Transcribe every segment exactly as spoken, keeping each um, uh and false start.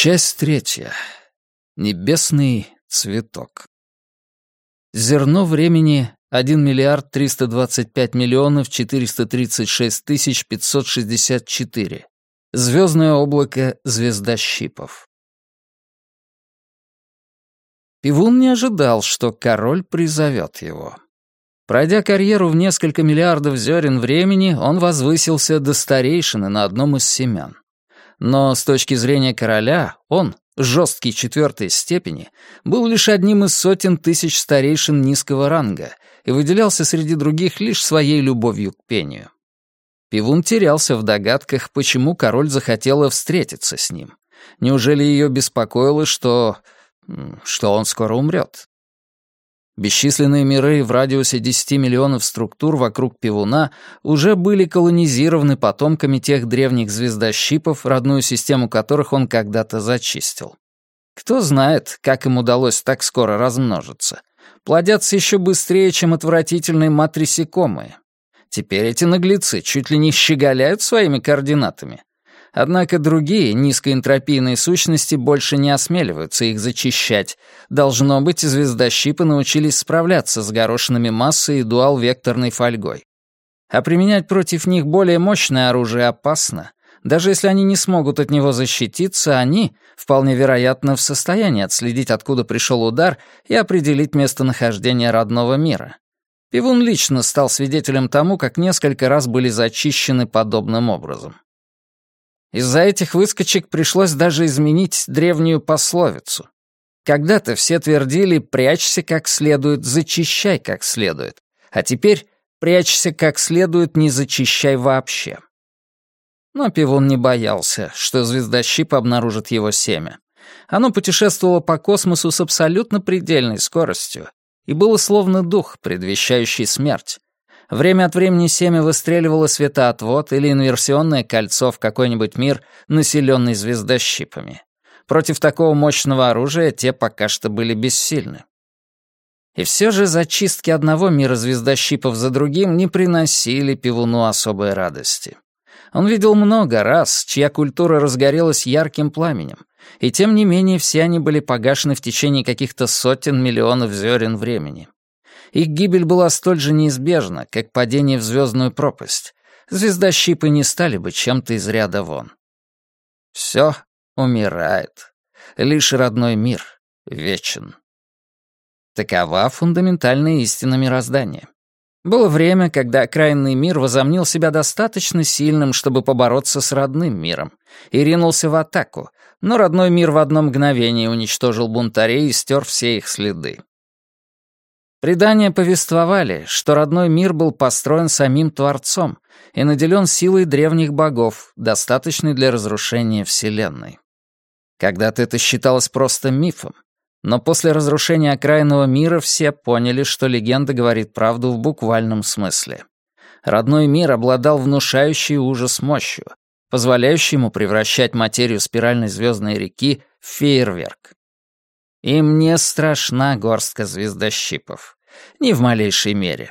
Часть третья. Небесный цветок. Зерно времени — один миллиард триста двадцать пять миллионов четыреста тридцать шесть тысяч пятьсот шестьдесят четыре. Звездное облако звезда Щипов. Пивун не ожидал, что король призовет его. Пройдя карьеру в несколько миллиардов зерен времени, он возвысился до старейшины на одном из семян. Но с точки зрения короля, он, жесткий четвертой степени, был лишь одним из сотен тысяч старейшин низкого ранга и выделялся среди других лишь своей любовью к пению. Пивун терялся в догадках, почему король захотела встретиться с ним. Неужели ее беспокоило, что... что он скоро умрет? Бесчисленные миры в радиусе десяти миллионов структур вокруг Пивуна уже были колонизированы потомками тех древних звездощипов, родную систему которых он когда-то зачистил. Кто знает, как им удалось так скоро размножиться. Плодятся еще быстрее, чем отвратительные матрисекомые. Теперь эти наглецы чуть ли не щеголяют своими координатами. Однако другие низкоэнтропийные сущности больше не осмеливаются их зачищать. Должно быть, звездощипы научились справляться с горошинами массы и дуал-векторной фольгой. А применять против них более мощное оружие опасно. Даже если они не смогут от него защититься, они, вполне вероятно, в состоянии отследить, откуда пришел удар, и определить местонахождение родного мира. Пивун лично стал свидетелем тому, как несколько раз были зачищены подобным образом. Из-за этих выскочек пришлось даже изменить древнюю пословицу. Когда-то все твердили «прячься как следует, зачищай как следует», а теперь «прячься как следует, не зачищай вообще». Но Пивун не боялся, что звездощип обнаружит его семя. Оно путешествовало по космосу с абсолютно предельной скоростью и было словно дух, предвещающий смерть. Время от времени семя выстреливало светоотвод или инверсионное кольцо в какой-нибудь мир, населенный звездощипами. Против такого мощного оружия те пока что были бессильны. И все же зачистки одного мира звездощипов за другим не приносили Пивуну особой радости. Он видел много раз, чья культура разгорелась ярким пламенем, и тем не менее все они были погашены в течение каких-то сотен миллионов зерен времени. Их гибель была столь же неизбежна, как падение в звездную пропасть. Звездощипы не стали бы чем-то из ряда вон. Все умирает. Лишь родной мир вечен. Такова фундаментальная истина мироздания. Было время, когда окраинный мир возомнил себя достаточно сильным, чтобы побороться с родным миром, и ринулся в атаку, но родной мир в одно мгновение уничтожил бунтарей и стер все их следы. Предания повествовали, что родной мир был построен самим Творцом и наделен силой древних богов, достаточной для разрушения Вселенной. Когда-то это считалось просто мифом, но после разрушения окраинного мира все поняли, что легенда говорит правду в буквальном смысле. Родной мир обладал внушающей ужас мощью, позволяющей ему превращать материю спиральной звездной реки в фейерверк. Им не страшна горстка звездощипов. Ни в малейшей мере.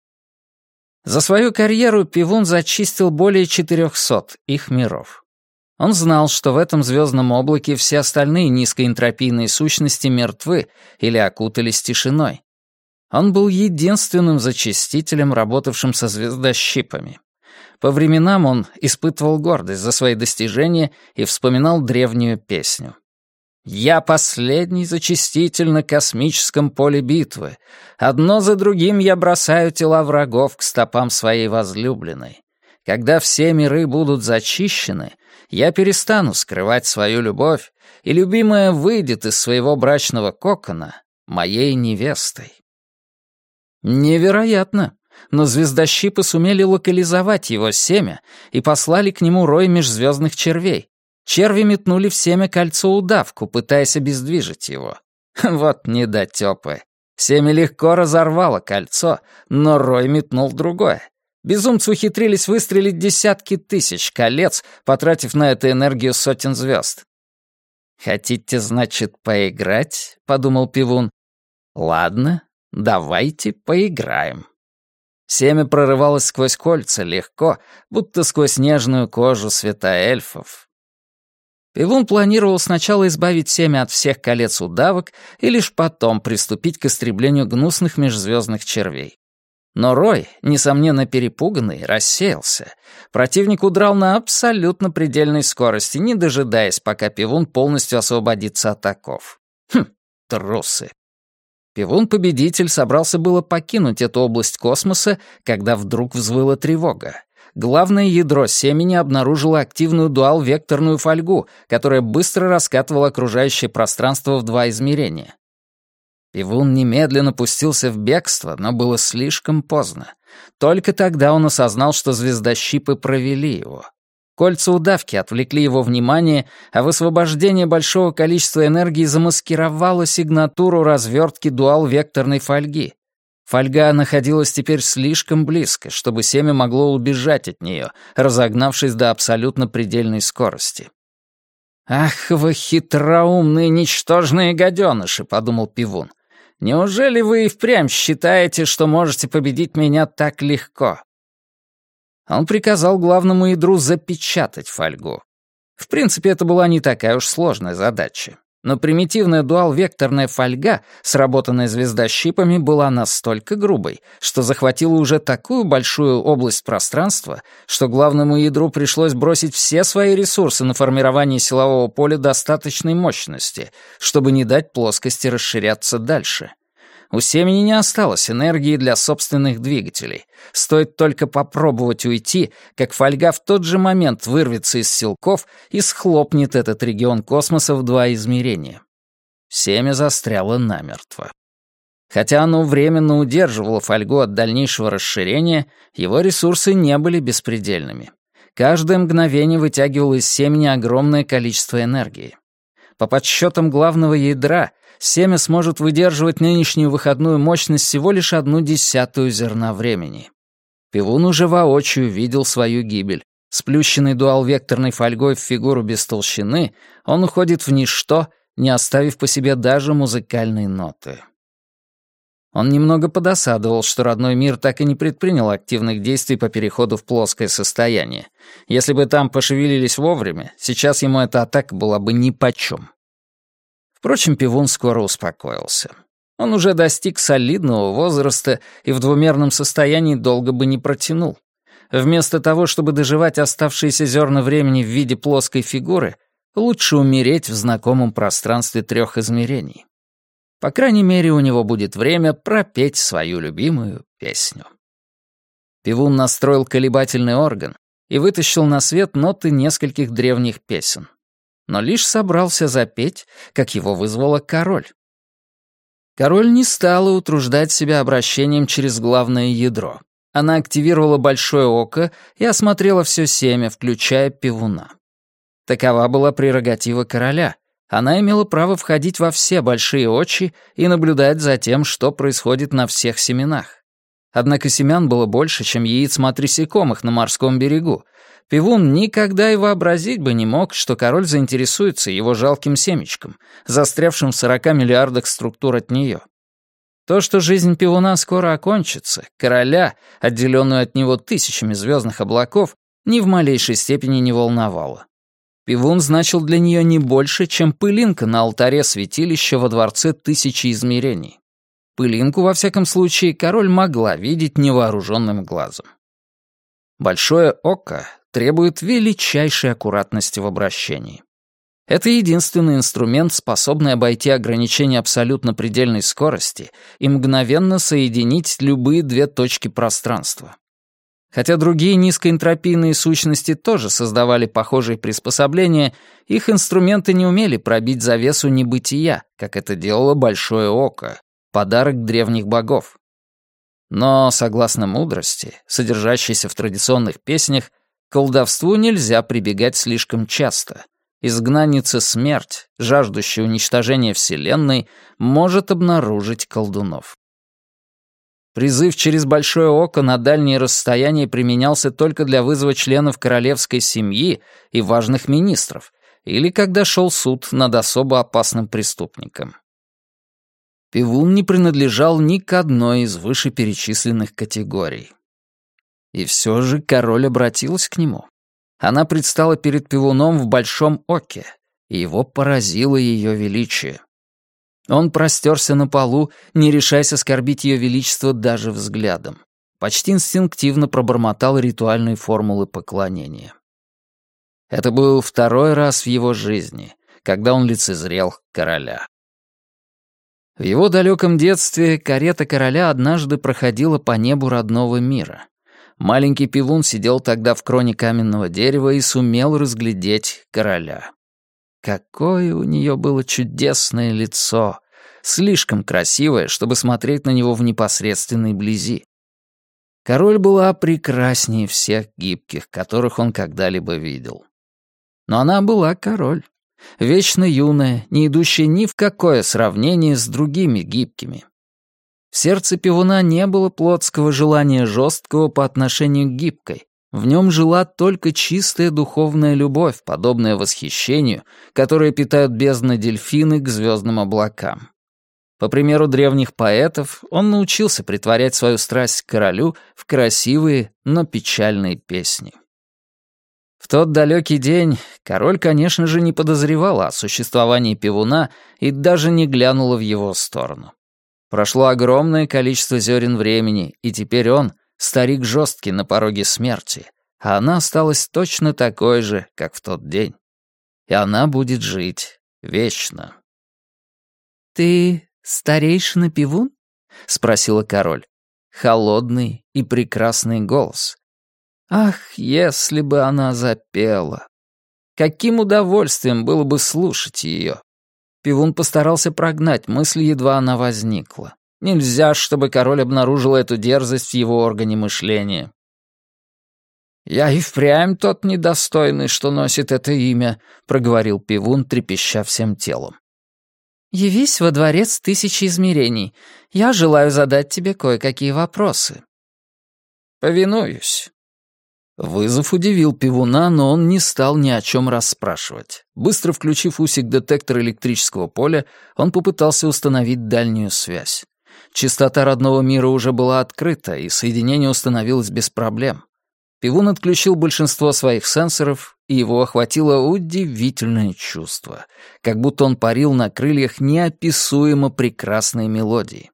За свою карьеру Пивун зачистил более четырехсот их миров. Он знал, что в этом звездном облаке все остальные низкоэнтропийные сущности мертвы или окутались тишиной. Он был единственным зачистителем, работавшим со звездощипами. По временам он испытывал гордость за свои достижения и вспоминал древнюю песню. «Я последний зачиститель на космическом поле битвы. Одно за другим я бросаю тела врагов к стопам своей возлюбленной. Когда все миры будут зачищены, я перестану скрывать свою любовь, и любимая выйдет из своего брачного кокона моей невестой». Невероятно, но звездощипы сумели локализовать его семя и послали к нему рой межзвездных червей. Черви метнули в семя кольцо-удавку, пытаясь обездвижить его. Вот недотёпы. Семя легко разорвало кольцо, но рой метнул другое. Безумцы ухитрились выстрелить десятки тысяч колец, потратив на это энергию сотен звезд. «Хотите, значит, поиграть?» — подумал Пивун. «Ладно, давайте поиграем». Семя прорывалось сквозь кольца легко, будто сквозь нежную кожу светоэльфов. Пивун планировал сначала избавить семя от всех колец удавок и лишь потом приступить к истреблению гнусных межзвездных червей. Но Рой, несомненно перепуганный, рассеялся. Противник удрал на абсолютно предельной скорости, не дожидаясь, пока Пивун полностью освободится от оков. Хм, трусы. Пивун-победитель собрался было покинуть эту область космоса, когда вдруг взвыла тревога. Главное ядро семени обнаружило активную дуал-векторную фольгу, которая быстро раскатывала окружающее пространство в два измерения. Пивун немедленно пустился в бегство, но было слишком поздно. Только тогда он осознал, что звездощипы провели его. Кольца удавки отвлекли его внимание, а высвобождение большого количества энергии замаскировало сигнатуру развертки дуал-векторной фольги. Фольга находилась теперь слишком близко, чтобы семя могло убежать от нее, разогнавшись до абсолютно предельной скорости. «Ах вы хитроумные, ничтожные гаденыши!» — подумал Пивун. «Неужели вы и впрямь считаете, что можете победить меня так легко?» Он приказал главному ядру запечатать фольгу. В принципе, это была не такая уж сложная задача. Но примитивная дуал-векторная фольга, сработанная звездощипами, была настолько грубой, что захватила уже такую большую область пространства, что главному ядру пришлось бросить все свои ресурсы на формирование силового поля достаточной мощности, чтобы не дать плоскости расширяться дальше. У семени не осталось энергии для собственных двигателей. Стоит только попробовать уйти, как фольга в тот же момент вырвется из силков и схлопнет этот регион космоса в два измерения. Семя застряло намертво. Хотя оно временно удерживало фольгу от дальнейшего расширения, его ресурсы не были беспредельными. Каждое мгновение вытягивало из семени огромное количество энергии. По подсчетам главного ядра, семя сможет выдерживать нынешнюю выходную мощность всего лишь одну десятую зерна времени. Пивун уже воочию видел свою гибель. Сплющенный дуал-векторной фольгой в фигуру без толщины, он уходит в ничто, не оставив по себе даже музыкальной ноты. Он немного подосадовал, что родной мир так и не предпринял активных действий по переходу в плоское состояние. Если бы там пошевелились вовремя, сейчас ему эта атака была бы нипочем. Впрочем, Пивун скоро успокоился. Он уже достиг солидного возраста и в двумерном состоянии долго бы не протянул. Вместо того, чтобы доживать оставшиеся зерна времени в виде плоской фигуры, лучше умереть в знакомом пространстве трех измерений. По крайней мере, у него будет время пропеть свою любимую песню. Пивун настроил колебательный орган и вытащил на свет ноты нескольких древних песен. Но лишь собрался запеть, как его вызвала король. Король не стала утруждать себя обращением через главное ядро. Она активировала большое око и осмотрела все семя, включая Пивуна. Такова была прерогатива короля. Она имела право входить во все большие очи и наблюдать за тем, что происходит на всех семенах. Однако семян было больше, чем яиц матрисекомых на морском берегу. Пивун никогда и вообразить бы не мог, что король заинтересуется его жалким семечком, застрявшим в сорока миллиардах структур от нее. То, что жизнь Пивуна скоро окончится, короля, отделенную от него тысячами звездных облаков, ни в малейшей степени не волновало. Пивун значил для нее не больше, чем пылинка на алтаре святилища во дворце тысячи измерений. Пылинку, во всяком случае, король могла видеть невооруженным глазом. Большое око требует величайшей аккуратности в обращении. Это единственный инструмент, способный обойти ограничения абсолютно предельной скорости и мгновенно соединить любые две точки пространства. Хотя другие низкоэнтропийные сущности тоже создавали похожие приспособления, их инструменты не умели пробить завесу небытия, как это делало Большое Око, подарок древних богов. Но, согласно мудрости, содержащейся в традиционных песнях, к колдовству нельзя прибегать слишком часто. Изгнанница Смерть, жаждущая уничтожения Вселенной, может обнаружить колдунов. Призыв через Большое Око на дальние расстояния применялся только для вызова членов королевской семьи и важных министров, или когда шел суд над особо опасным преступником. Пивун не принадлежал ни к одной из вышеперечисленных категорий. И все же король обратилась к нему. Она предстала перед Пивуном в Большом Оке, и его поразило ее величие. Он простерся на полу, не решаясь оскорбить ее величество даже взглядом. Почти инстинктивно пробормотал ритуальные формулы поклонения. Это был второй раз в его жизни, когда он лицезрел короля. В его далеком детстве карета короля однажды проходила по небу родного мира. Маленький пивун сидел тогда в кроне каменного дерева и сумел разглядеть короля. Какое у нее было чудесное лицо, слишком красивое, чтобы смотреть на него в непосредственной близи. Король была прекраснее всех гибких, которых он когда-либо видел. Но она была король, вечно юная, не идущая ни в какое сравнение с другими гибкими. В сердце пивуна не было плотского желания жесткого по отношению к гибкой. В нем жила только чистая духовная любовь, подобная восхищению, которое питают бездны дельфины к звездным облакам. По примеру древних поэтов, он научился притворять свою страсть к королю в красивые, но печальные песни. В тот далекий день король, конечно же, не подозревал о существовании пивуна и даже не глянула в его сторону. Прошло огромное количество зерен времени, и теперь он — старик жесткий на пороге смерти, а она осталась точно такой же, как в тот день. И она будет жить вечно. «Ты старейшина пивун?» — спросила король. Холодный и прекрасный голос. Ах, если бы она запела! Каким удовольствием было бы слушать ее! Пивун постарался прогнать мысль, едва она возникла. Нельзя, чтобы король обнаружил эту дерзость в его органе мышления. «Я и впрямь тот недостойный, что носит это имя», — проговорил пивун, трепеща всем телом. «Явись во дворец тысячи измерений. Я желаю задать тебе кое-какие вопросы». «Повинуюсь». Вызов удивил пивуна, но он не стал ни о чем расспрашивать. Быстро включив усик-детектор электрического поля, он попытался установить дальнюю связь. Частота родного мира уже была открыта, и соединение установилось без проблем. Пивун отключил большинство своих сенсоров, и его охватило удивительное чувство, как будто он парил на крыльях неописуемо прекрасной мелодии.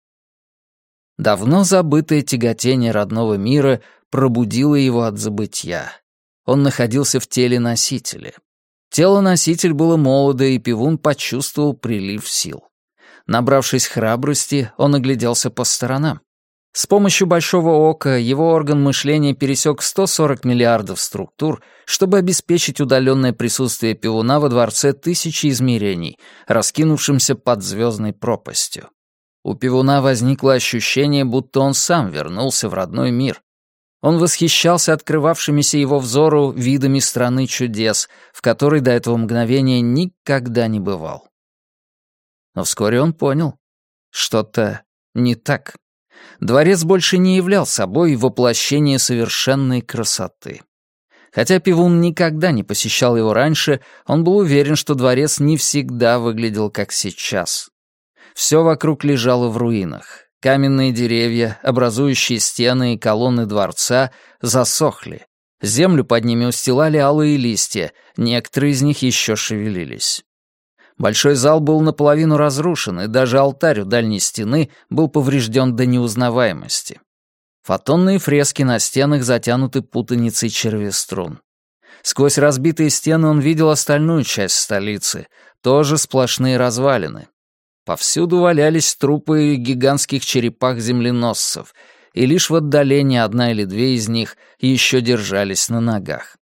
Давно забытое тяготение родного мира пробудило его от забытья. Он находился в теле носителя. Тело-носитель было молодо, и пивун почувствовал прилив сил. Набравшись храбрости, он огляделся по сторонам. С помощью большого ока его орган мышления пересек сто сорок миллиардов структур, чтобы обеспечить удаленное присутствие пивуна во дворце тысячи измерений, раскинувшемся под звездной пропастью. У пивуна возникло ощущение, будто он сам вернулся в родной мир. Он восхищался открывавшимися его взору видами страны чудес, в которой до этого мгновения никогда не бывал. Но вскоре он понял, что-то не так. Дворец больше не являл собой воплощение совершенной красоты. Хотя пивун никогда не посещал его раньше, он был уверен, что дворец не всегда выглядел как сейчас. Все вокруг лежало в руинах. Каменные деревья, образующие стены и колонны дворца, засохли. Землю под ними устилали алые листья, некоторые из них еще шевелились. Большой зал был наполовину разрушен, и даже алтарь у дальней стены был поврежден до неузнаваемости. Фотонные фрески на стенах затянуты путаницей червеструн. Сквозь разбитые стены он видел остальную часть столицы, тоже сплошные развалины. Повсюду валялись трупы гигантских черепах-земленосцев, и лишь в отдалении одна или две из них еще держались на ногах.